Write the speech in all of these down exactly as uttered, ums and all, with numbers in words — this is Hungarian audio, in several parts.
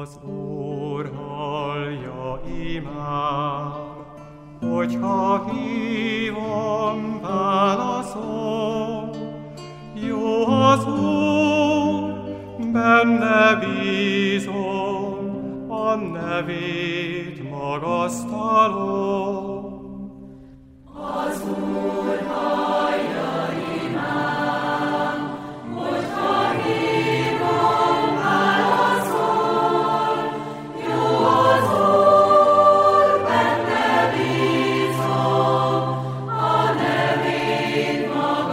Az Úr hallja imám, hogyha hívom, válaszol. Jó az Úr, benne bízom, a nevét magasztalom. Az Úr hallja imám, hogyha hívom, válaszol. Jó az Úr, benne bízom, a nevét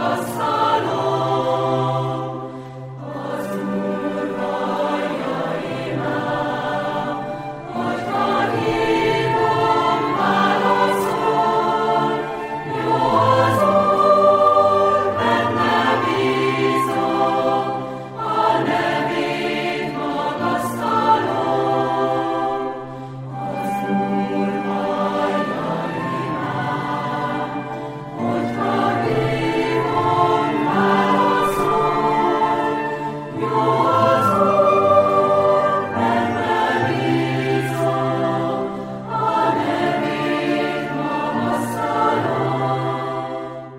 magasztalom. Az Úr hallja imám, hogyha hívom, válaszol. Jó az Úr, benne bízom, a nevét magasztalom. Az Úr hallja imám, hogyha hívom, válaszol. Jó az Úr, benne bízom, a nevét magasztalom.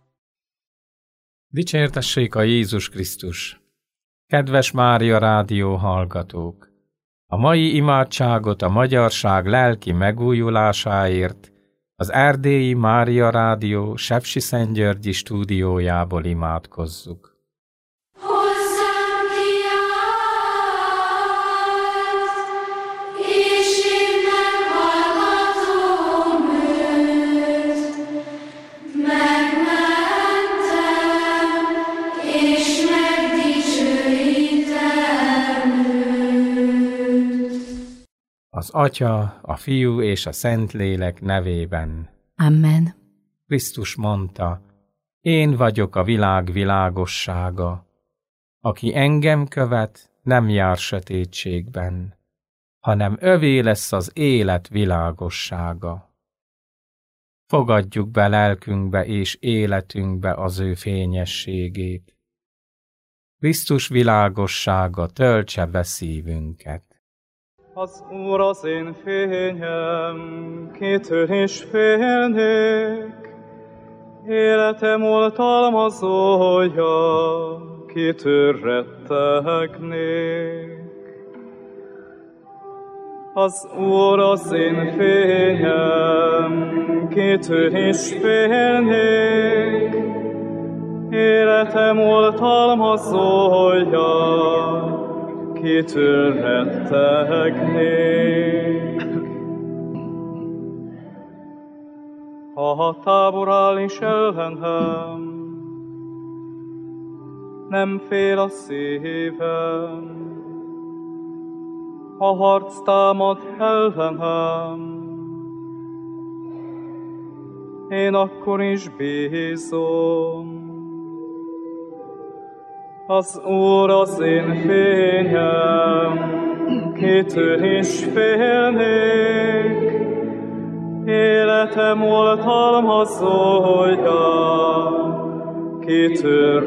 Dicsértessék a Jézus Krisztus! Kedves Mária Rádió hallgatók! A mai imádságot a magyarság lelki megújulásáért az Erdélyi Mária Rádió Sepsiszentgyörgyi stúdiójából imádkozzuk. Hozzám kiált, és én meghallgatom őt. Megmentem, és megdicsőítem őt. Az Atya, a Fiú és a Szentlélek nevében. Amen. Krisztus mondta, én vagyok a világ világossága. Aki engem követ, nem jár sötétségben, hanem övé lesz az élet világossága. Fogadjuk be lelkünkbe és életünkbe az ő fényességét. Krisztus világossága töltse be szívünket. Az Úr az én fényem, kitől is félnék, életem oltalmazója, kitől rettegnék. Az Úr az én fényem, kitől is félnék, életem oltalmazója, kitől rettegnék. Ha tábor áll is ellenem, nem fél a szívem. Ha harc támad ellenem, én akkor is bízom. Az Úr az én fényem, kitől is félnék, életem oltalmazója, kitől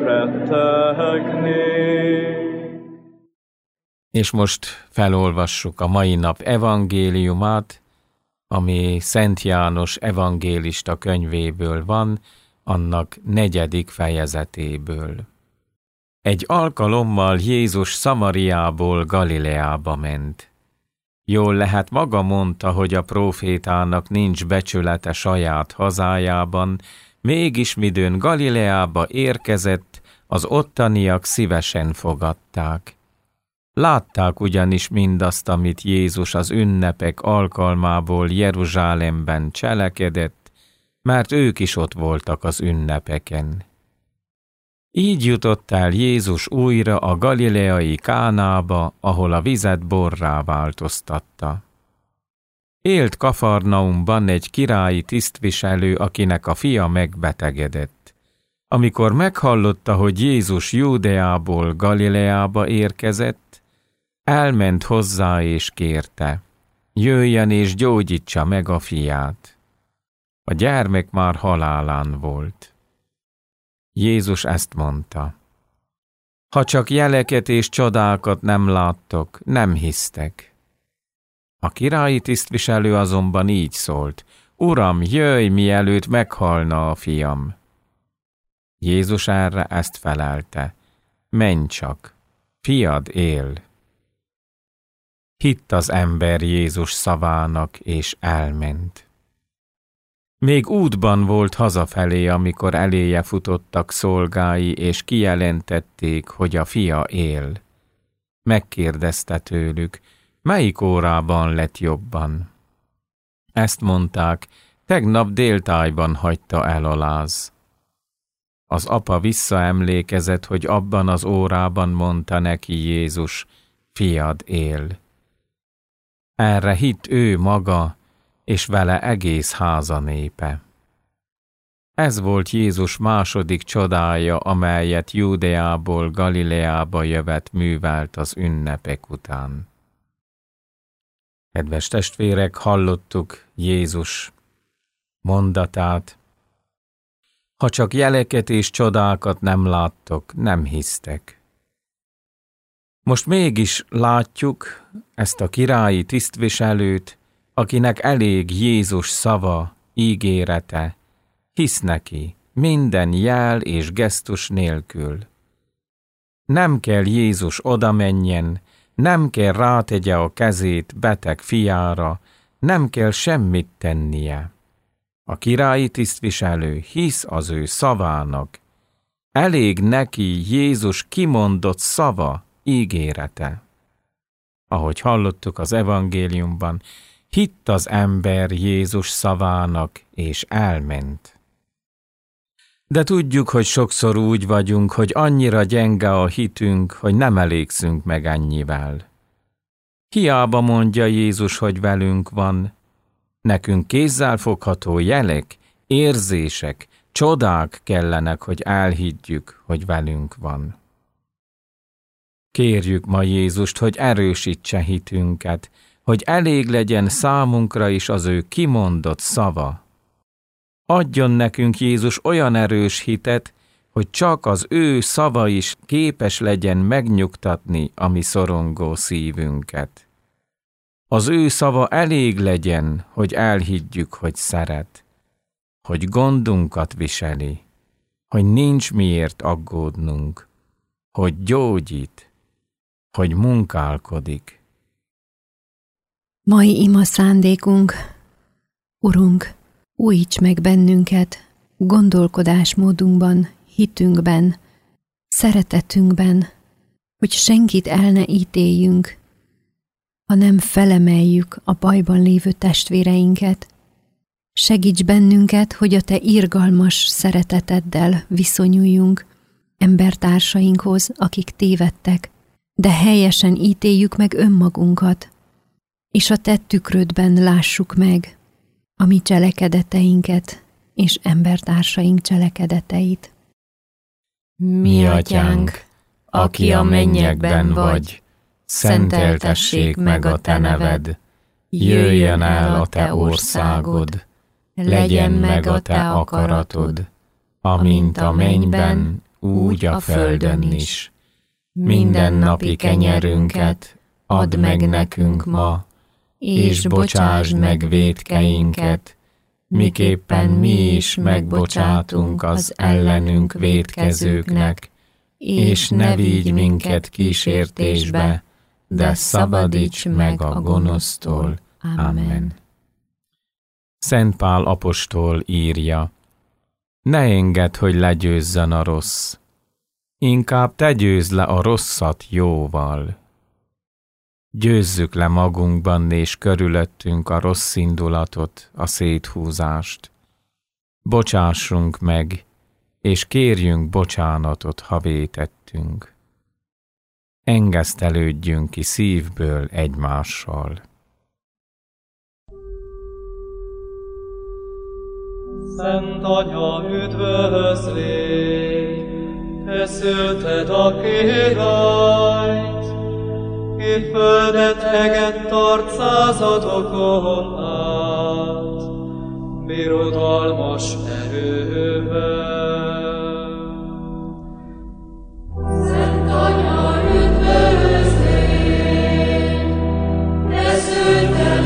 rettegnék. És most felolvassuk a mai nap evangéliumát, ami Szent János evangélista könyvéből van, annak negyedik fejezetéből. Egy alkalommal Jézus Szamariából Galileába ment. Jól lehet maga mondta, hogy a prófétának nincs becsülete saját hazájában, mégis midőn Galileába érkezett, az ottaniak szívesen fogadták. Látták ugyanis mindazt, amit Jézus az ünnepek alkalmából Jeruzsálemben cselekedett, mert ők is ott voltak az ünnepeken. Így jutott el Jézus újra a galileai Kánába, ahol a vizet borrá változtatta. Élt Kafarnaumban egy királyi tisztviselő, akinek a fia megbetegedett. Amikor meghallotta, hogy Jézus Júdeából Galileába érkezett, elment hozzá és kérte, jöjjön és gyógyítsa meg a fiát. A gyermek már halálán volt. Jézus ezt mondta, ha csak jeleket és csodákat nem láttok, nem hisztek. A királyi tisztviselő azonban így szólt: Uram, jöjj, mielőtt meghalna a fiam. Jézus erre ezt felelte: Menj csak, fiad él. Hitt az ember Jézus szavának, és elment. Még útban volt hazafelé, amikor eléje futottak szolgái, és kijelentették, hogy a fia él. Megkérdezte tőlük, melyik órában lett jobban. Ezt mondták, tegnap déltájban hagyta el a láz. Az apa visszaemlékezett, hogy abban az órában mondta neki Jézus: Fiad él. Erre hitt ő maga, és vele egész háza népe. Ez volt Jézus második csodája, amelyet Júdeából Galileába jövet művelt az ünnepek után. Kedves testvérek, hallottuk Jézus mondatát: ha csak jeleket és csodákat nem láttok, nem hisztek. Most mégis látjuk ezt a királyi tisztviselőt, akinek elég Jézus szava, ígérete, hisz neki minden jel és gesztus nélkül. Nem kell Jézus oda menjen, nem kell rátegye a kezét beteg fiára, nem kell semmit tennie. A királyi tisztviselő hisz az ő szavának. Elég neki Jézus kimondott szava, ígérete. Ahogy hallottuk az evangéliumban, hitt az ember Jézus szavának, és elment. De tudjuk, hogy sokszor úgy vagyunk, hogy annyira gyenge a hitünk, hogy nem elégszünk meg ennyivel. Hiába mondja Jézus, hogy velünk van. Nekünk kézzelfogható jelek, érzések, csodák kellenek, hogy elhiggyük, hogy velünk van. Kérjük ma Jézust, hogy erősítse hitünket, hogy elég legyen számunkra is az ő kimondott szava. Adjon nekünk Jézus olyan erős hitet, hogy csak az ő szava is képes legyen megnyugtatni a mi szorongó szívünket. Az ő szava elég legyen, hogy elhiggyük, hogy szeret, hogy gondunkat viseli, hogy nincs miért aggódnunk, hogy gyógyít, hogy munkálkodik. Mai ima szándékunk: Urunk, újíts meg bennünket gondolkodásmódunkban, hitünkben, szeretetünkben, hogy senkit el ne ítéljünk, hanem felemeljük a bajban lévő testvéreinket. Segíts bennünket, hogy a Te irgalmas szereteteddel viszonyuljunk embertársainkhoz, akik tévedtek, de helyesen ítéljük meg önmagunkat, és a Te tükrödben lássuk meg a mi cselekedeteinket és embertársaink cselekedeteit. Mi atyánk, aki a mennyekben vagy, szenteltessék meg a Te neved, jöjjön el a Te országod, legyen meg a Te akaratod, amint a mennyben, úgy a földön is. Mindennapi kenyerünket add meg nekünk ma, és bocsásd meg vétkeinket, miképpen mi is megbocsátunk az ellenünk vétkezőknek, és ne vigy minket kísértésbe, de szabadíts meg a gonosztól. Amen. Szent Pál apostol írja: ne engedd, hogy legyőzzön a rossz, inkább te győzd le a rosszat jóval. Győzzük le magunkban és körülöttünk a rossz indulatot, a széthúzást. Bocsássunk meg, és kérjünk bocsánatot, ha vétettünk. Engesztelődjünk ki szívből egymással. Szent Anya, üdvözlégy, te szülted a királyt, ki földet hegett tart századokon át, birodalmas erővel. Szent Anya, üdvözlégy, te szülted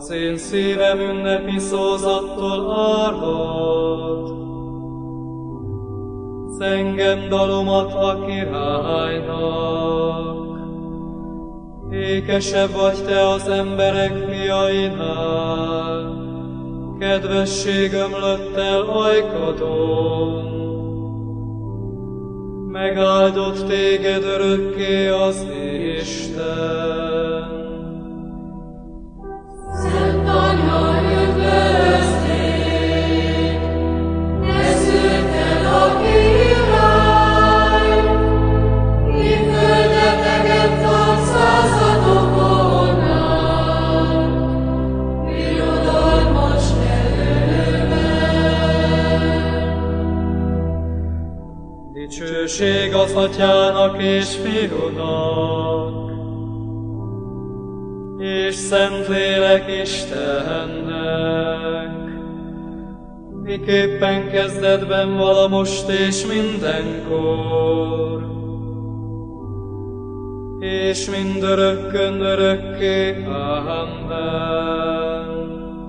Az én szívem ünnepi szózattól árvad, zengem dalomat a királynak. Ékesebb vagy te az emberek fiainál, kedvesség ömlött el ajkadon. Megáldott téged örökké az Isten. Szent Anya, üdvözlégy, te szülted a király, ki földeteket tart századokon át, birodalmas erővel. Dicsőség az Atyának és Fiúnak, és Szentlélek Istennek, miképpen kezdetben vala most és mindenkor, és mindörökkön örökké. Amen.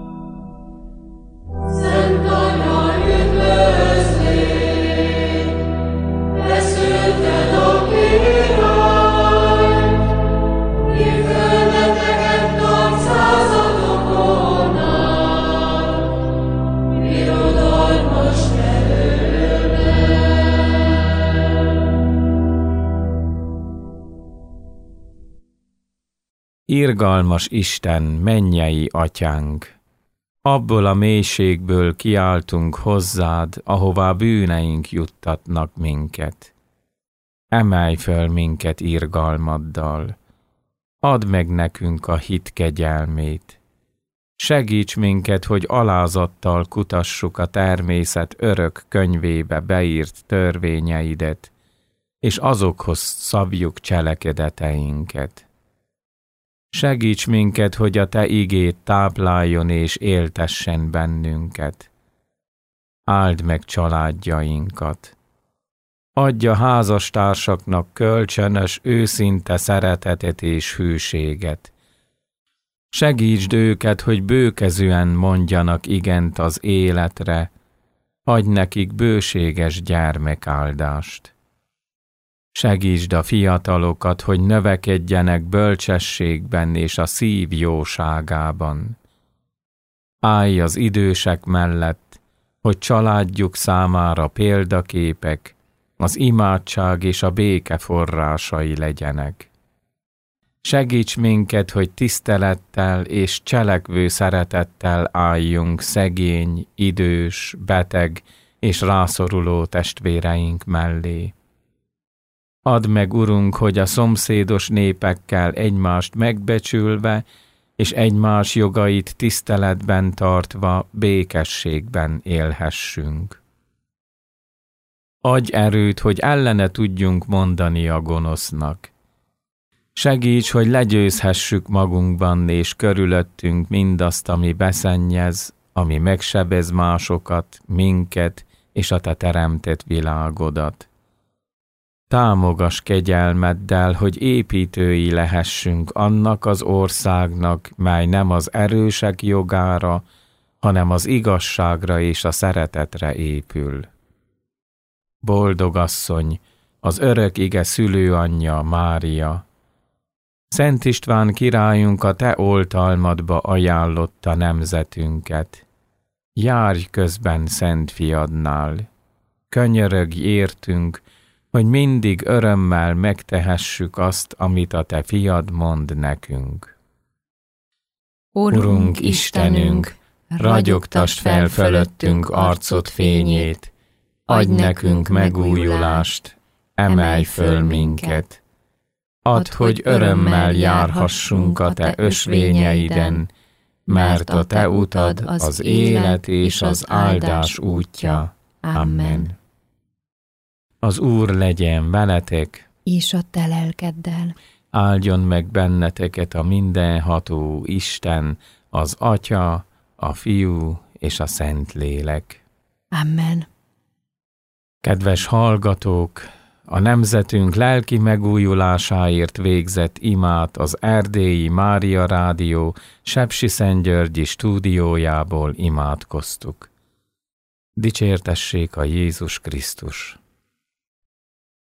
Szent Anya, üdvözlégy, te szülted a királyt, ki földeteket tart századokon át, birodalmas erővel. Irgalmas Isten, mennyei Atyánk! Abból a mélységből kiáltunk hozzád, ahová bűneink juttatnak minket. Emelj föl minket irgalmaddal, add meg nekünk a hit kegyelmét. Segíts minket, hogy alázattal kutassuk a természet örök könyvébe beírt törvényeidet, és azokhoz szabjuk cselekedeteinket. Segíts minket, hogy a te igéd tápláljon és éltessen bennünket. Áld meg családjainkat. Adj a házastársaknak kölcsönös, őszinte szeretetet és hűséget. Segítsd őket, hogy bőkezűen mondjanak igent az életre, adj nekik bőséges gyermekáldást. Segítsd a fiatalokat, hogy növekedjenek bölcsességben és a szív jóságában. Állj az idősek mellett, hogy családjuk számára példaképek, az imádság és a béke forrásai legyenek. Segíts minket, hogy tisztelettel és cselekvő szeretettel álljunk szegény, idős, beteg és rászoruló testvéreink mellé. Add meg, Urunk, hogy a szomszédos népekkel egymást megbecsülve és egymás jogait tiszteletben tartva békességben élhessünk. Adj erőt, hogy ellene tudjunk mondani a gonosznak. Segíts, hogy legyőzhessük magunkban és körülöttünk mindazt, ami beszennyez, ami megsebez másokat, minket és a te teremtett világodat. Támogass kegyelmeddel, hogy építői lehessünk annak az országnak, mely nem az erősek jogára, hanem az igazságra és a szeretetre épül. Boldog asszony, az örök ige szülőanyja Mária! Szent István királyunk a te oltalmadba ajánlotta nemzetünket. Járj közben Szent Fiadnál, könyörögj értünk, hogy mindig örömmel megtehessük azt, amit a te fiad mond nekünk. Urunk Istenünk, ragyogtasd fel fölöttünk arcod fényét, adj nekünk megújulást, emelj föl minket. Add, hogy örömmel járhassunk a te ösvényeiden, mert a te utad az élet és az áldás útja. Amen. Az Úr legyen veletek, És a te lelkeddel. áldjon meg benneteket a mindenható Isten, az Atya, a Fiú és a Szentlélek. Amen. Kedves hallgatók, a nemzetünk lelki megújulásáért végzett imát az Erdélyi Mária Rádió Sepsiszentgyörgyi stúdiójából imádkoztuk. Dicsértessék a Jézus Krisztus!